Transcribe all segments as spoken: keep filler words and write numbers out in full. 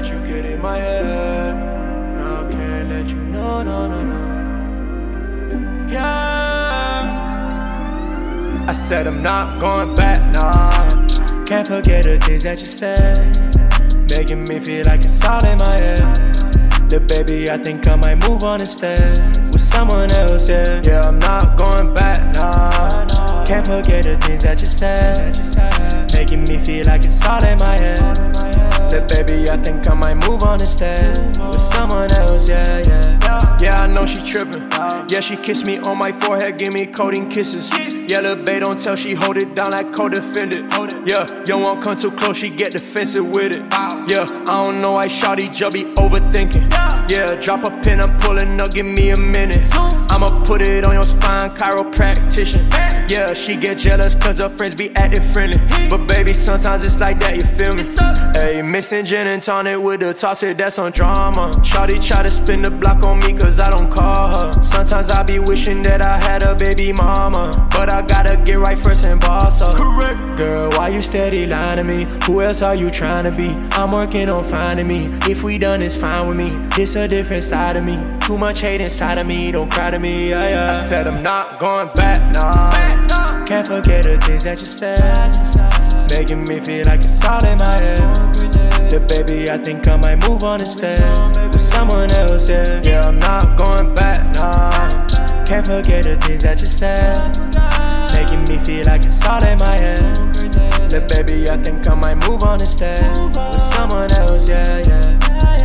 let you get in my head. No, I can't let you, no, no, no, no. Yeah, I said I'm not going back, nah. Can't forget the things that you said, making me feel like it's all in my head. Look, baby, I think I might move on instead with someone else, yeah. Yeah, I'm not going back, nah. Can't forget the things that you said, making me feel like it's all in my head. Look, baby, I think I might move on instead with someone else, yeah, yeah. Yeah, I know she trippin'. Yeah, she kissed me on my forehead, give me coating kisses. Yeah, lil' babe, don't tell, she hold it down like co-defendant. Yeah, you won't come too close, she get defensive with it. Yeah, I don't know why shawty just be overthinking. Yeah, drop a pin, I'm pulling up, give me a minute. I'ma put it on your spine, chiropractician. Yeah, she get jealous cause her friends be acting friendly. But baby, sometimes it's like that, you feel me? Ayy, mixing gin and tonic with the toxic, that's on drama. Shawty try to spin the block on me cause I don't call her. Sometimes I be wishing that I had a baby mama, but I gotta get right first and boss up. Correct. Girl, why you steady lying to me? Who else are you trying to be? I'm working on finding me. If we done, it's fine with me. This a different side of me. Too much hate inside of me, don't cry to me, yeah, yeah. I said I'm not going back, nah. Can't forget the things that you said, making me feel like it's all in my head. Yeah, baby, I think I might move on instead with someone else, yeah. Yeah, I'm not going back, nah. Can't forget the things that you said, making me feel like it's all in my head. Yeah, baby, I think I might move on instead with someone else, yeah, yeah.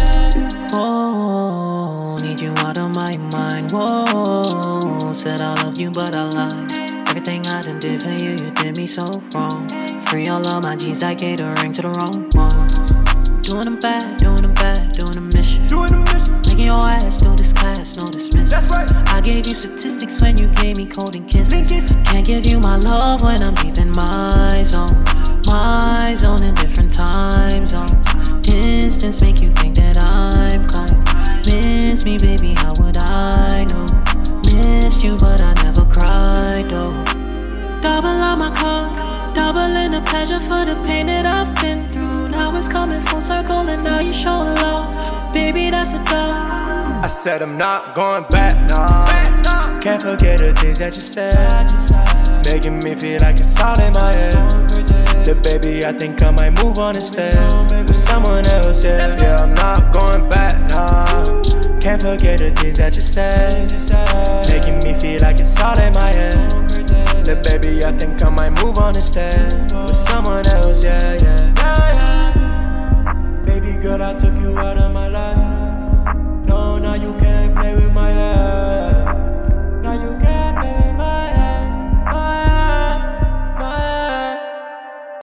Whoa, need you out of my mind. Whoa, said I love you, but I lied. Everything I done did for you, you did me so wrong. Free all of my G's, I gave the ring to the wrong ones. Doing them bad, doing them bad, doing them mission. Making your ass do this class, no dismiss. I gave you statistics when you gave me cold and kisses. Can't give you my love when I'm deep in my zone. My zone in different time zones. Distance make you think that I'm cold. Miss me, baby, how would I know? Missed you, but I never cried, though. Double on my car, double in the pleasure for the pain that I've been through. Now it's coming full circle and now you showing love. Baby, that's a dog. I said I'm not going back, nah. Can't forget the things that you said, making me feel like it's all in my head. Yeah, baby, I think I might move on instead with someone else, yeah. Yeah, I'm not going back, nah. Can't forget the things that you said, making me feel like it's all in my head. Yeah, baby, I think I might move on instead with someone else, yeah, yeah. Baby girl, I took you out of my